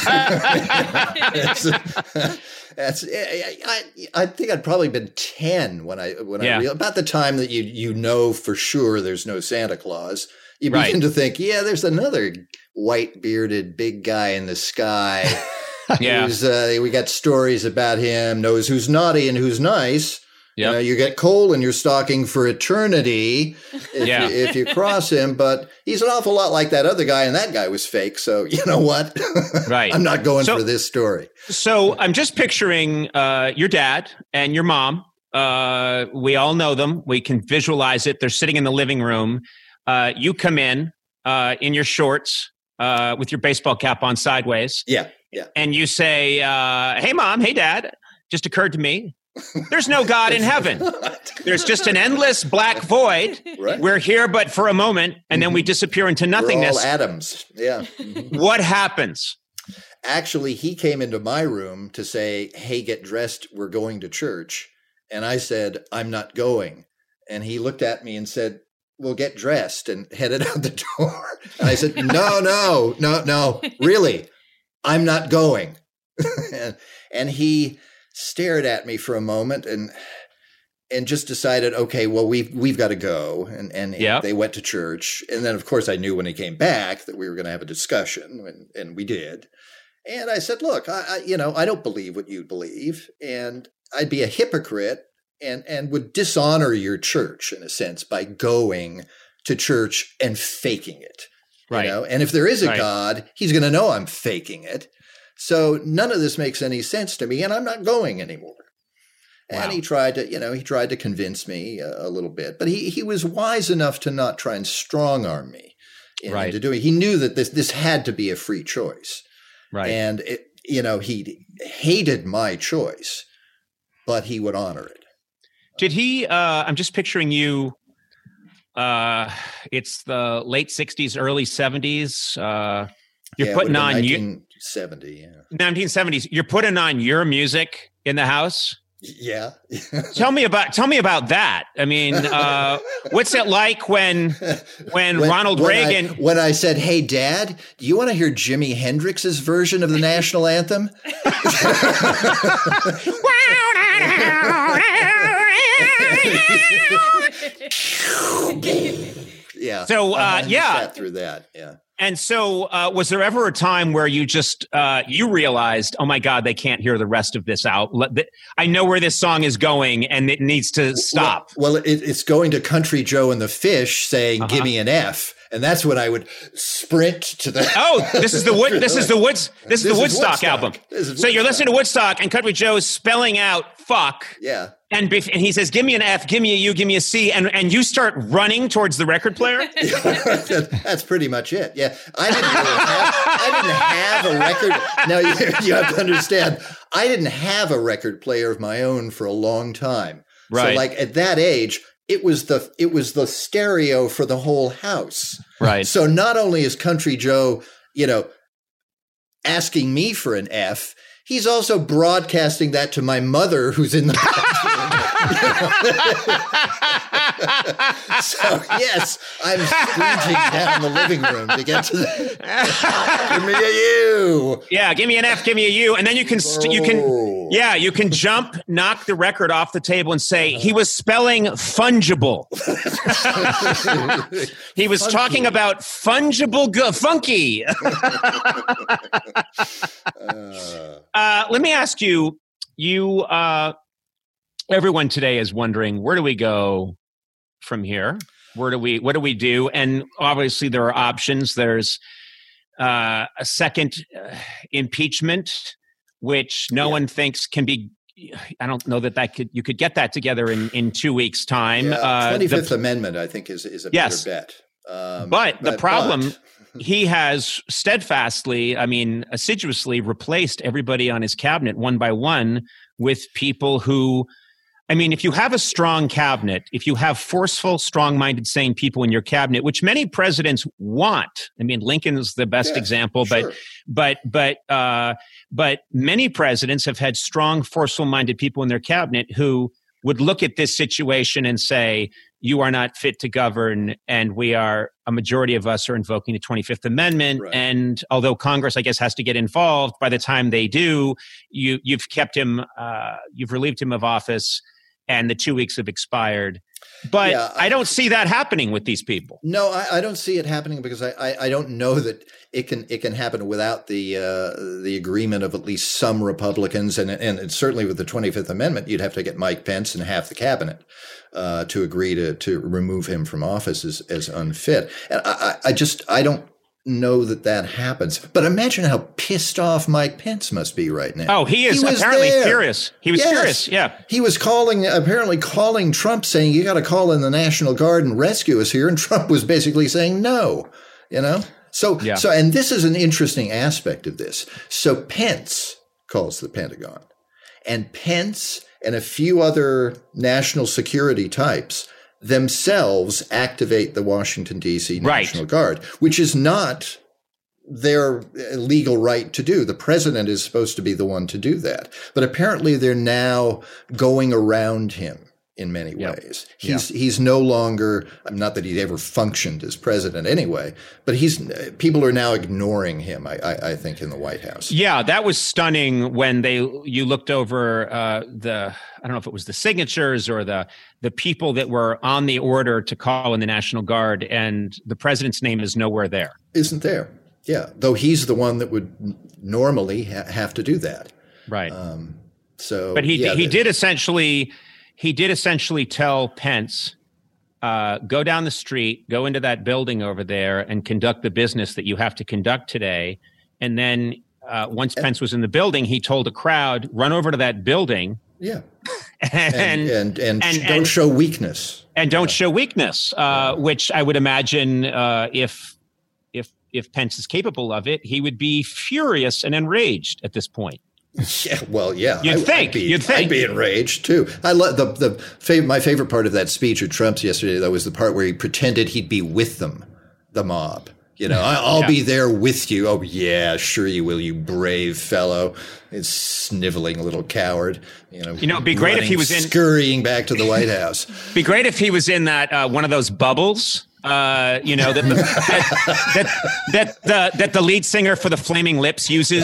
That's, that's I, I think I'd probably been ten when I when yeah. I real about the time that you you know for sure there's no Santa Claus. You begin right. to think, yeah, there's another white bearded big guy in the sky. yeah, who's, uh, we got stories about him. Knows who's naughty and who's nice. Yep. You know, you get coal in your stocking for eternity if, yeah. you, if you cross him, but he's an awful lot like that other guy, and that guy was fake. So you know what? Right. I'm not going so, for this story. So I'm just picturing uh, your dad and your mom. Uh, we all know them. We can visualize it. They're sitting in the living room. Uh, you come in uh, in your shorts uh, with your baseball cap on sideways. Yeah, yeah. And you say, uh, hey, Mom, hey, Dad, just occurred to me. There's no God in heaven. There's just an endless black void. Right. We're here but for a moment, and then we disappear into nothingness. We're all atoms. Yeah. What happens? Actually, he came into my room to say, hey, get dressed. We're going to church. And I said, I'm not going. And he looked at me and said, well, get dressed, and headed out the door. And I said, no, no, no, no, really, I'm not going. and, and he stared at me for a moment and and just decided, okay, well, we've we've got to go. And and yep. they went to church. And then, of course, I knew when he came back that we were going to have a discussion, and, and we did. And I said, look, I, I you know, I don't believe what you believe, and I'd be a hypocrite and and would dishonor your church in a sense by going to church and faking it. Right. You know? And if there is a Right. God, he's going to know I'm faking it. So none of this makes any sense to me, and I'm not going anymore. Wow. And he tried to, you know, he tried to convince me a, a little bit, but he he was wise enough to not try and strong arm me in, Right. into doing. He knew that this this had to be a free choice, Right. and it, you know, he hated my choice, but he would honor it. Did he? Uh, I'm just picturing you. Uh, it's the late sixties, early seventies. Uh, you're Yeah, it putting would have on been you, nineteen seventy. Yeah, nineteen seventies. You're putting on your music in the house. yeah. Tell me about tell me about that. I mean, uh, what's it like when when, Ronald when Reagan? I, when I said, "Hey, Dad, do you want to hear Jimi Hendrix's version of the national anthem?" Yeah. So, uh, uh yeah. sat through that. Yeah. And so, uh, was there ever a time where you just uh, you realized, oh my God, they can't hear the rest of this out? Let the, I know where this song is going, and it needs to stop. Well, well it, it's going to Country Joe and the Fish saying, Uh-huh. "Give me an F," and that's when I would sprint to the. Oh, this is the Wood. This is the Woods. This is This the is Woodstock, Woodstock. album. This is So you're Woodstock. listening to Woodstock, and Country Joe is spelling out "fuck," Yeah. and, bef- and he says, "Give me an F, give me a U, give me a C," and and you start running towards the record player. That's pretty much it. Yeah, I didn't really have, I didn't have a record. Now you, you have to understand, I didn't have a record player of my own for a long time. Right. So, like at that age, it was the it was the stereo for the whole house. Right. So not only is Country Joe, you know, asking me for an F, he's also broadcasting that to my mother, who's in the So yes, I'm screeching down the living room to get to the give me a U. Yeah, give me an F, give me a U, and then you can st- you can Oh. yeah you can jump, knock the record off the table, and say he was spelling fungible. He was Funky. talking about fungible, gu- funky. Uh, Uh, let me ask you, you, uh, everyone today is wondering, where do we go from here? Where do we, what do we do? And obviously there are options. There's uh, a second uh, impeachment, which no Yeah. one thinks can be, I don't know that that could, you could get that together in, in two weeks time. yeah, Uh, twenty-fifth the- Amendment, I think, is is a Yes. better bet. Um, But the problem, but- he has steadfastly, I mean, assiduously replaced everybody on his cabinet one by one with people who, I mean, if you have a strong cabinet, if you have forceful, strong-minded, sane people in your cabinet, which many presidents want, I mean, Lincoln's the best Yes, example, sure. but but but uh, but many presidents have had strong, forceful-minded people in their cabinet who would look at this situation and say, you are not fit to govern, and we are, a majority of us are invoking the twenty-fifth Amendment. Right. And although Congress, I guess, has to get involved, by the time they do, you, you've kept him, uh, you've relieved him of office, and the two weeks have expired. But Yeah, I, I- don't see that happening with these people. No, I, I don't see it happening because I, I, I don't know that it can it can happen without the uh, the agreement of at least some Republicans, and and it's certainly with the twenty-fifth Amendment, you'd have to get Mike Pence and half the cabinet uh, to agree to to remove him from office as, as unfit. And I, I I just I don't know that that happens. But imagine how pissed off Mike Pence must be right now. Oh, he is He was apparently there. furious. He was Yes. furious, yeah. He was calling, apparently calling Trump, saying, you got to call in the National Guard and rescue us here. And Trump was basically saying no, you know? So, Yeah. so, and this is an interesting aspect of this. So Pence calls the Pentagon, and Pence and a few other national security types themselves activate the Washington, D C Right. National Guard, which is not their legal right to do. The president is supposed to be the one to do that. But apparently they're now going around him in many Yep. ways. He's he's no longer, not that he ever functioned as president anyway, but he's people are now ignoring him, I, I, I think, in the White House. Yeah, that was stunning when they you looked over uh, the I don't know if it was the signatures or the the people that were on the order to call in the National Guard, and the president's name is nowhere there. Isn't there? Yeah, though he's the one that would n- normally ha- have to do that. Right. Um, so, but he yeah, he the- did essentially he did essentially tell Pence uh, go down the street, go into that building over there and conduct the business that you have to conduct today. And then uh, once Pence was in the building, he told a crowd, run over to that building. Yeah. and, and, and, and, and don't and, show weakness. And don't yeah. show weakness, uh, yeah. which I would imagine uh, if if if Pence is capable of it, he would be furious and enraged at this point. Yeah, well, yeah, you'd I, think. I'd be, you'd think. I'd be enraged too. I love the the fav- my favorite part of that speech of Trump's yesterday. That was the part where he pretended he'd be with them, the mob. You know, I, I'll yeah. be there with you. Oh yeah, sure you will, you brave fellow. It's sniveling little coward. You know, you know, it'd be great running, if he was in scurrying back to the White House. Be great if he was in that uh, one of those bubbles. Uh, you know that the, that that that the that the lead singer for the Flaming Lips uses.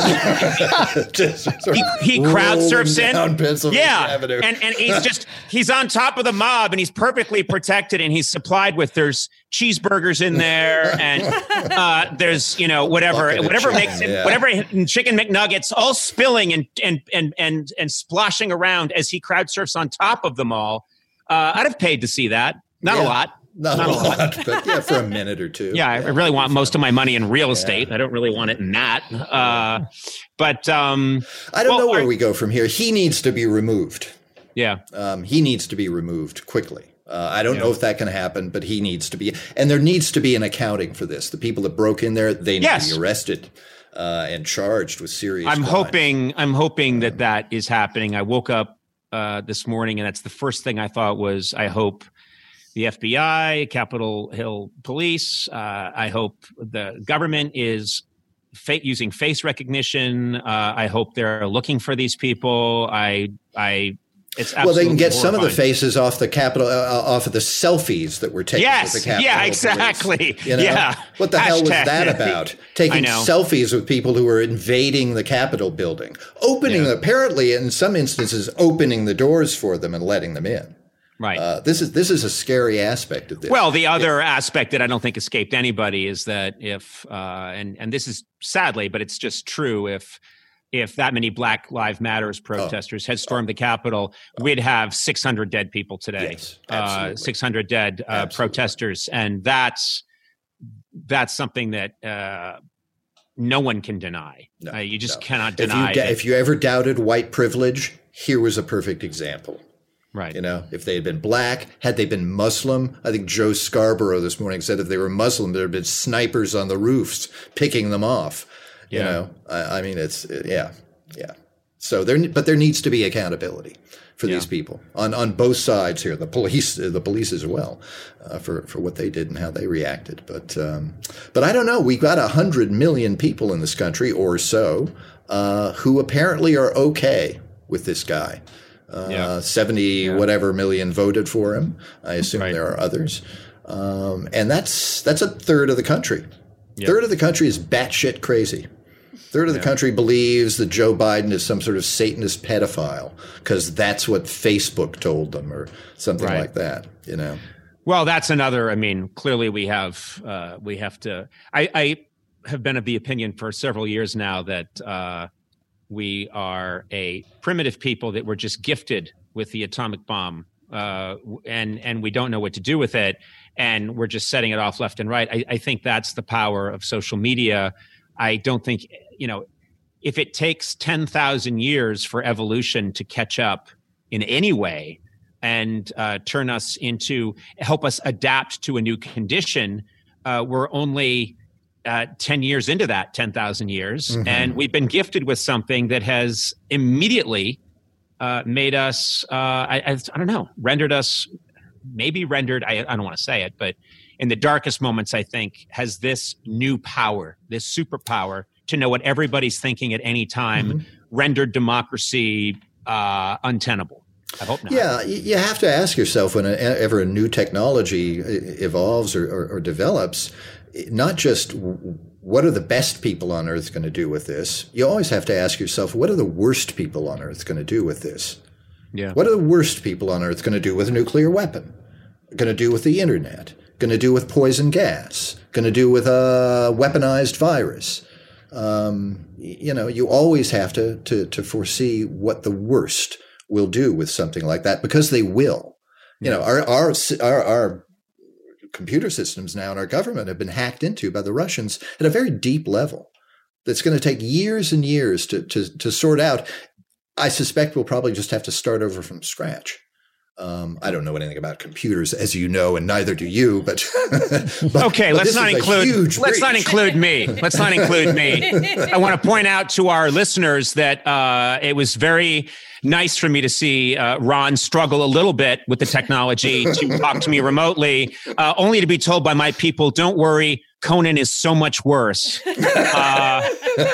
he, he crowd surfs in, yeah, Avenue. and and he's just he's on top of the mob and he's perfectly protected and he's supplied with there's cheeseburgers in there and uh, there's you know whatever whatever chicken, makes it yeah. whatever chicken McNuggets all spilling and and and and and splashing around as he crowd surfs on top of them all. Uh, I'd have paid to see that. Not yeah. a lot. Not, Not a lot, lot, but yeah, for a minute or two. Yeah, yeah. I really want most of my money in real estate. Yeah. I don't really want it in that. Uh, but um, I don't well, know where are, we go from here. He needs to be removed. Yeah. Um, he needs to be removed quickly. Uh, I don't yeah. know if that can happen, but he needs to be. And there needs to be an accounting for this. The people that broke in there, they need yes. to be arrested uh, and charged with serious I'm crimes. hoping I'm hoping that that is happening. I woke up uh, this morning, and that's the first thing I thought was, I hope the F B I, Capitol Hill Police. Uh, I hope the government is fa- using face recognition. Uh, I hope they're looking for these people. I, I, it's absolutely well, they can get horrifying. some of the faces off the Capitol, uh, off of the selfies that were taken. Yes, with the Capitol yeah, Hill exactly. Police. You know? Yeah, what the Hashtag. hell was that about? Taking selfies with people who were invading the Capitol building, opening yeah. apparently in some instances opening the doors for them and letting them in. Right. Uh, this is this is a scary aspect of this. Well, the other yeah. aspect that I don't think escaped anybody is that if, uh, and and this is sadly, but it's just true, if if that many Black Lives Matters protesters oh. had stormed oh. the Capitol, oh. we'd have six hundred dead people today. Yes, absolutely. Uh, six hundred dead uh, protesters, and that's that's something that uh, no one can deny. No, uh, you just no. cannot deny. If you, that, if you ever doubted white privilege, here was a perfect example. Right. You know, if they had been black, had they been Muslim, I think Joe Scarborough this morning said if they were Muslim, there had been snipers on the roofs picking them off. Yeah. You know, I, I mean, it's, yeah, yeah. So there, but there needs to be accountability for yeah. these people on, on both sides here, the police, the police as well, uh, for, for what they did and how they reacted. But, um, but I don't know. We've got a hundred million people in this country or so, uh, who apparently are okay with this guy. Uh, yeah. seventy yeah. whatever million voted for him. I assume right. there are others. Um, and that's that's a third of the country. Yep. Third of the country is batshit crazy. Third of yeah. the country believes that Joe Biden is some sort of Satanist pedophile because that's what Facebook told them or something right. like that, you know. Well, that's another, I mean, clearly we have, uh, we have to, I, I have been of the opinion for several years now that, uh, we are a primitive people that were just gifted with the atomic bomb, uh, and and we don't know what to do with it, and we're just setting it off left and right. I, I think that's the power of social media. I don't think, you know, if it takes ten thousand years for evolution to catch up in any way and uh, turn us into, help us adapt to a new condition, uh, we're only Uh, ten years into that, ten thousand years. Mm-hmm. And we've been gifted with something that has immediately uh, made us, uh, I, I, I don't know, rendered us, maybe rendered, I, I don't want to say it, but in the darkest moments, I think, has this new power, this superpower to know what everybody's thinking at any time, mm-hmm. rendered democracy uh, untenable. I hope not. Yeah, you have to ask yourself whenever a new technology evolves or, or, or develops, not just what are the best people on earth going to do with this? You always have to ask yourself, what are the worst people on earth going to do with this? Yeah. What are the worst people on earth going to do with a nuclear weapon? Going to do with the internet? Going to do with poison gas? Going to do with a weaponized virus? Um, you know, you always have to, to, to foresee what the worst will do with something like that because they will. You know, our, our, our, our computer systems now in our government have been hacked into by the Russians at a very deep level. That's going to take years and years to to to sort out. I suspect we'll probably just have to start over from scratch. Um, I don't know anything about computers, as you know, and neither do you. But, but okay, but let's not include let's not include me. Let's not include me. I want to point out to our listeners that uh, it was very nice for me to see uh, Ron struggle a little bit with the technology to talk to me remotely, uh, only to be told by my people, "Don't worry, Conan is so much worse." Uh,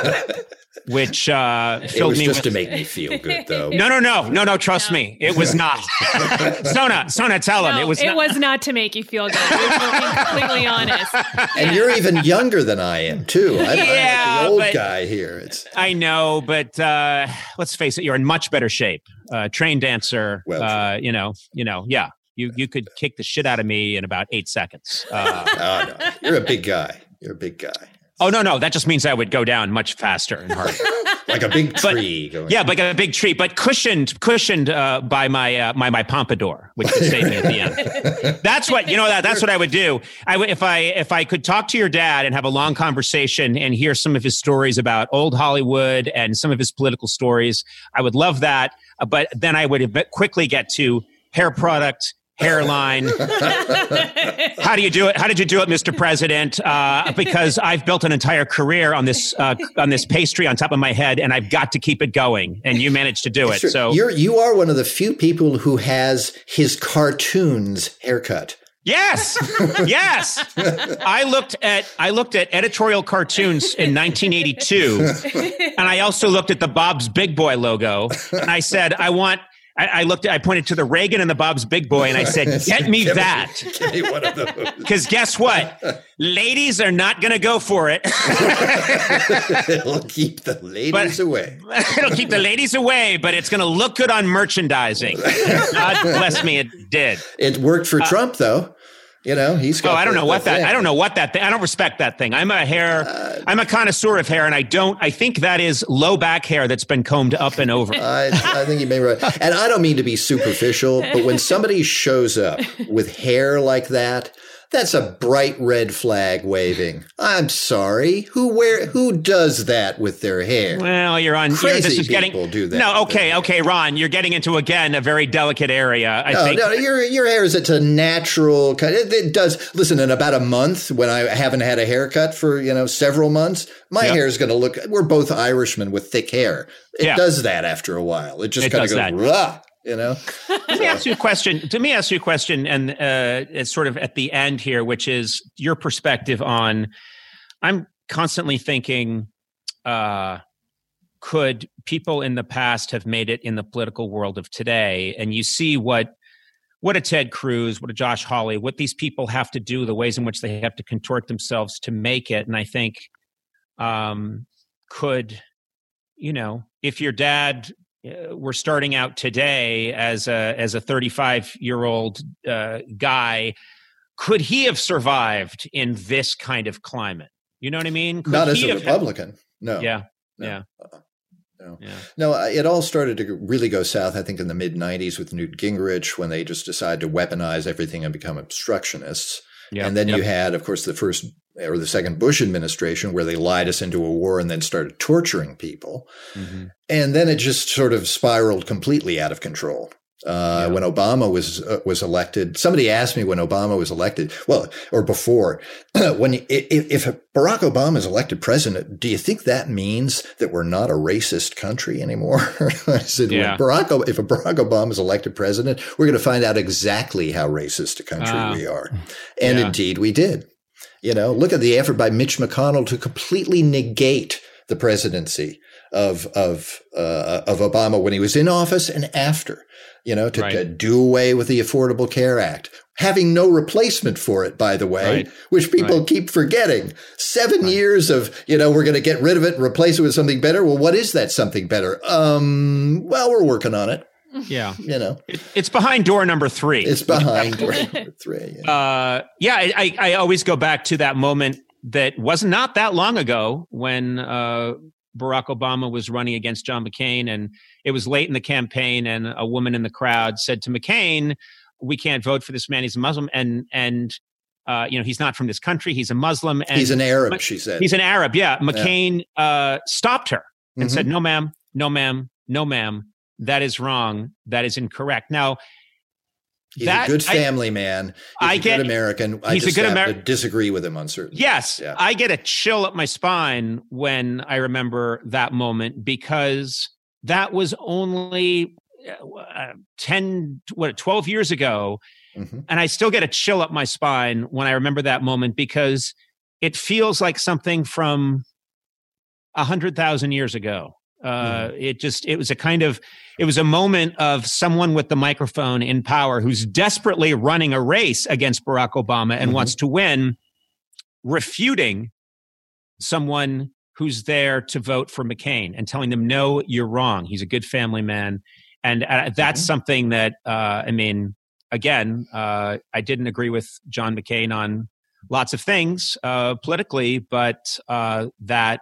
Which uh, filled it was me just with, to make me feel good, though. No, no, no, no, no. Trust no. me, it was not. Sona, Sona, tell him no, it was. It not. was not to make you feel good. We're being completely honest. And you're even younger than I am, too. I, Yeah, I'm like the old but, guy here. It's. I know, but uh, let's face it, you're in much better shape. Uh, trained dancer. Well, uh, you know, you know, yeah. You you could kick the shit out of me in about eight seconds. Uh, oh no, you're a big guy. You're a big guy. Oh, no, no. That just means I would go down much faster and harder. Like a big tree. But, going yeah, like a big tree, but cushioned cushioned uh, by my, uh, my my pompadour, which would save me at the end. That's what, you know, that that's what I would do. I would, if I if I could talk to your dad and have a long conversation and hear some of his stories about old Hollywood and some of his political stories, I would love that. Uh, but then I would quickly get to hair product, hairline. How do you do it? How did you do it, Mister President? Uh, because I've built an entire career on this uh, on this pastry on top of my head, and I've got to keep it going. And you managed to do it. Sure. So you're you are one of the few people who has his cartoons haircut. Yes, yes. I looked at I looked at editorial cartoons in nineteen eighty-two, and I also looked at the Bob's Big Boy logo, and I said, I want. I, I looked. I pointed to the Reagan and the Bob's Big Boy, and I said, "Get me Give that." Me, give me one of those. Because guess what? Ladies are not going to go for it. It'll keep the ladies But- away. It'll keep the ladies away, but it's going to look good on merchandising. God bless me, it did. It worked for Trump, though. You know, he's got. Oh, I don't the- know what the that. thing. I don't know what that thing. I don't respect that thing. I'm a hair. Uh, I'm a connoisseur of hair, and I don't. I think that is low back hair that's been combed up and over. I, I think you may be right. And I don't mean to be superficial, but when somebody shows up with hair like that, that's a bright red flag waving. I'm sorry. Who wear? Who does that with their hair? Well, you're on. Crazy you're, this is people getting, do that. No, okay, okay, Ron. You're getting into again a very delicate area. I No, think. no, your your hair is it's a natural cut. It, it does. Listen, in about a month, when I haven't had a haircut for you know several months, my Yep. hair is going to look. We're both Irishmen with thick hair. It Yeah. does that after a while. It just It kind of does goes. that. Rah, you know. Let me ask you a question. To me, ask you a question, and uh, it's sort of at the end here, which is your perspective on. I'm constantly thinking, uh, could people in the past have made it in the political world of today? And you see what what a Ted Cruz, what a Josh Hawley, what these people have to do, the ways in which they have to contort themselves to make it. And I think, um, could you know, if your dad Uh, we're starting out today as a as a thirty-five year old uh, guy, could he have survived in this kind of climate? You know what I mean? Could Not as he a have- Republican. No. Yeah, No. yeah, Uh-uh. No. yeah. No, uh, it all started to really go south, I think, in the mid nineties with Newt Gingrich when they just decided to weaponize everything and become obstructionists. Yeah, and then yep. you had, of course, the first or the second Bush administration where they lied us into a war and then started torturing people. Mm-hmm. And then it just sort of spiraled completely out of control. Uh, Yeah. When Obama was uh, was elected, somebody asked me when Obama was elected, well, or before, when if, if Barack Obama is elected president, do you think that means that we're not a racist country anymore? I said, Yeah. when Barack, if Barack Obama is elected president, we're going to find out exactly how racist a country Ah. we are. And Yeah. indeed we did. You know, look at the effort by Mitch McConnell to completely negate the presidency of of uh, of Obama when he was in office and after. You know, to, Right. to do away with the Affordable Care Act, having no replacement for it, by the way, Right. which people Right. keep forgetting. Seven Right. years of, you know, we're going to get rid of it and replace it with something better. Well, what is that something better? Um, well, we're working on it. Yeah. You know, It, it's behind door number three. it's behind door number three. Yeah. Uh, yeah, I, I, I always go back to that moment that was not that long ago when uh, Barack Obama was running against John McCain, and it was late in the campaign, and a woman in the crowd said to McCain, "We can't vote for this man; he's a Muslim." And and uh, you know, he's not from this country. He's a Muslim. And he's an Arab, she said. He's an Arab, yeah. McCain yeah. Uh, stopped her and mm-hmm. said, no, ma'am, no, ma'am, no, ma'am. That is wrong. That is incorrect. Now, he's that, a good family I, man. He's I a get, good American. I he's just a good have Ameri- to disagree with him on certain Yes, yeah. I get a chill up my spine when I remember that moment because that was only uh, ten, what, twelve years ago. Mm-hmm. And I still get a chill up my spine when I remember that moment because it feels like something from a hundred thousand years ago. Uh, mm. It just, it was a kind of, it was a moment of someone with the microphone in power who's desperately running a race against Barack Obama and mm-hmm. wants to win, refuting someone who's there to vote for McCain and telling them, no, you're wrong. He's a good family man. And uh, that's mm-hmm. something that, uh, I mean, again, uh, I didn't agree with John McCain on lots of things uh, politically, but uh, that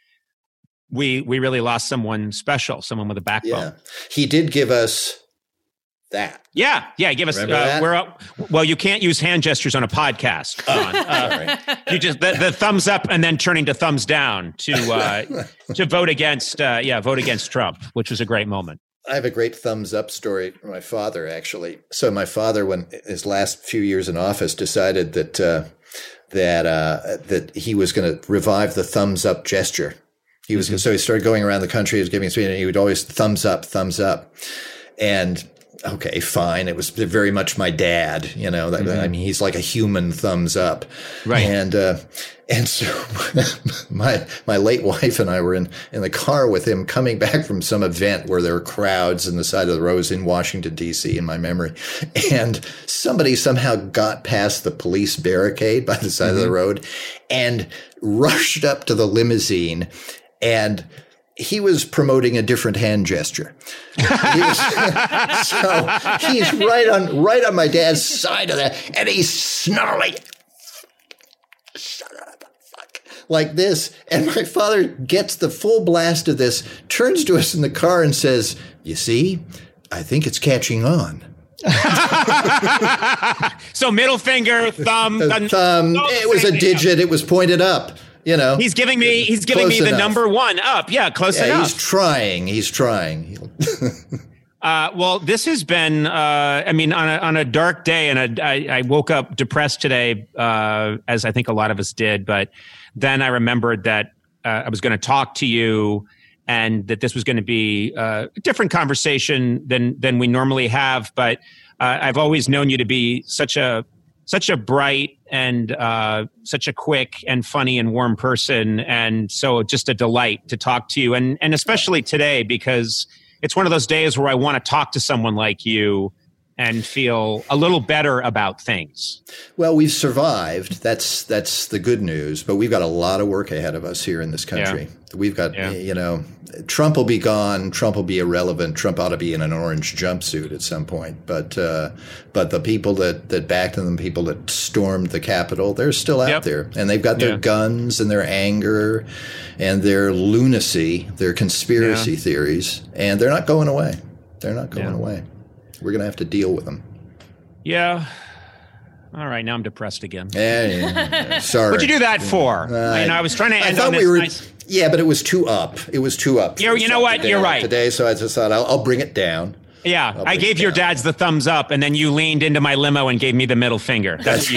We we really lost someone special, someone with a backbone. Yeah, he did give us that. Yeah, yeah, give us. Uh, we're up. Well, you can't use hand gestures on a podcast. Ron. Uh, you just the, the thumbs up and then turning to thumbs down to uh, to vote against. Uh, yeah, vote against Trump, which was a great moment. I have a great thumbs up story from my father, actually. So my father, when his last few years in office, decided that uh, that uh, that he was going to revive the thumbs up gesture. He was, mm-hmm. so he started going around the country. He was giving speech, and he would always thumbs up, thumbs up. And okay, fine. It was very much my dad, you know, mm-hmm. I mean, he's like a human thumbs up. Right. And, uh, and so my, my late wife and I were in, in the car with him coming back from some event where there were crowds in the side of the roads in Washington, D C in my memory. And somebody somehow got past the police barricade by the side mm-hmm. of the road and rushed up to the limousine. And he was promoting a different hand gesture. He was, so he's right on right on my dad's side of that, and he's snarling, shut up, fuck, like this. And my father gets the full blast of this, turns to us in the car and says, "You see, I think it's catching on." So middle finger, thumb, thumb. thumb it was a digit. It was pointed up. You know, he's giving me he's giving me the enough. number one up. Yeah, close yeah, enough. He's trying. He's trying. uh, well, this has been. Uh, I mean, on a on a dark day, and a, I, I woke up depressed today, uh, as I think a lot of us did. But then I remembered that uh, I was going to talk to you, and that this was going to be uh, a different conversation than than we normally have. But uh, I've always known you to be such a such a bright and uh, such a quick and funny and warm person. And so just a delight to talk to you. And, and especially today, because it's one of those days where I want to talk to someone like you and feel a little better about things. Well, we've survived. That's that's the good news. But we've got a lot of work ahead of us here in this country. Yeah. We've got, yeah. you know, Trump will be gone. Trump will be irrelevant. Trump ought to be in an orange jumpsuit at some point. But uh, but the people that, that backed him, the people that stormed the Capitol, they're still out yep. there. And they've got their yeah. guns and their anger and their lunacy, their conspiracy yeah. theories. And they're not going away. They're not going yeah. away. We're going to have to deal with them. Yeah. All right. Now I'm depressed again. Yeah, yeah, yeah. Sorry. What'd you do that for? Uh, you know, I was trying to end I on this we were, nice... Yeah, but it was too up. It was too up. You're, you know what? Today, You're right. Today, so I just thought I'll, I'll bring it down. Yeah. I gave your dads the thumbs up, and then you leaned into my limo and gave me the middle finger. That's you.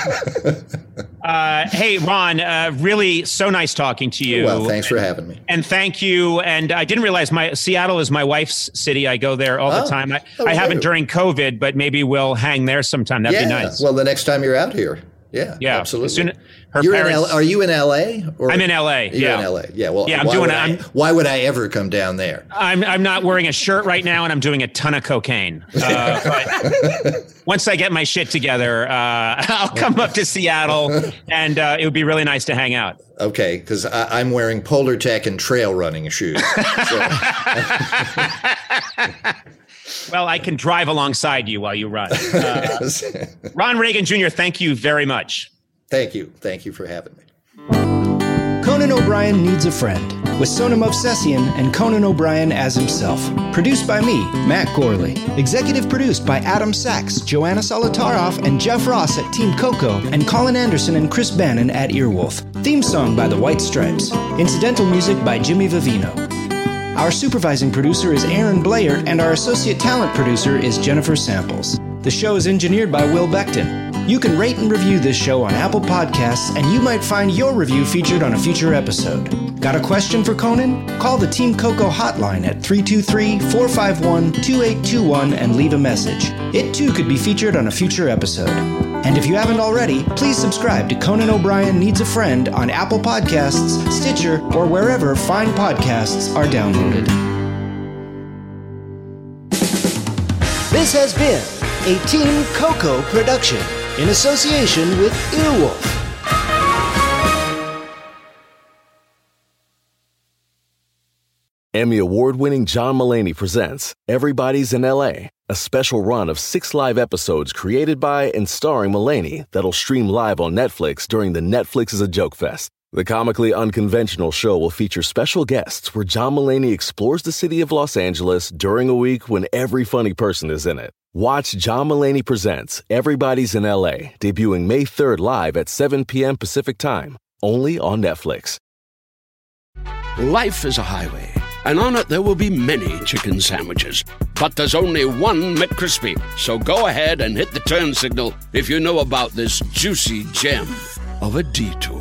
uh, hey, Ron, uh, really so nice talking to you. Well, thanks for having me. And thank you. And I didn't realize my Seattle is my wife's city. I go there all oh, the time. I, oh, I haven't during COVID, but maybe we'll hang there sometime. That'd yeah. be nice. Well, the next time you're out here. Yeah, yeah, absolutely. Soon, her You're parents, in L- are you in L A? Or I'm in L A. You're yeah. in L A. Yeah. Well, yeah, I'm why, doing, would I, I'm, why would I ever come down there? I'm I'm not wearing a shirt right now, and I'm doing a ton of cocaine. Uh, but once I get my shit together, uh, I'll come up to Seattle, and uh, it would be really nice to hang out. Okay, because I'm wearing Polar Tech and trail running shoes. So. Well, I can drive alongside you while you run. Uh, Ron Reagan Junior, thank you very much. Thank you. Thank you for having me. Conan O'Brien Needs a Friend. with Sonam Movsesian and Conan O'Brien as himself. Produced by me, Matt Gorley. Executive produced by Adam Sachs, Joanna Solitaroff, and Jeff Ross at Team Coco, and Colin Anderson and Chris Bannon at Earwolf. Theme song by the White Stripes. Incidental music by Jimmy Vivino. Our supervising producer is Aaron Blair, and our associate talent producer is Jennifer Samples. The show is engineered by Will Beckton. You can rate and review this show on Apple Podcasts, and you might find your review featured on a future episode. Got a question for Conan? Call the Team Coco hotline at three two three, four five one, two eight two one and leave a message. It too could be featured on a future episode. And if you haven't already, please subscribe to Conan O'Brien Needs a Friend on Apple Podcasts, Stitcher, or wherever fine podcasts are downloaded. This has been a Team Coco production in association with Earwolf. Emmy award-winning John Mulaney presents Everybody's in L A, a special run of six live episodes created by and starring Mulaney that'll stream live on Netflix during the Netflix is a Joke Fest. The comically unconventional show will feature special guests where John Mulaney explores the city of Los Angeles during a week when every funny person is in it. Watch John Mulaney Presents Everybody's in L A, debuting May third live at seven p.m. Pacific Time, only on Netflix. Life is a highway, and on it there will be many chicken sandwiches. But there's only one McCrispy. So go ahead and hit the turn signal if you know about this juicy gem of a detour.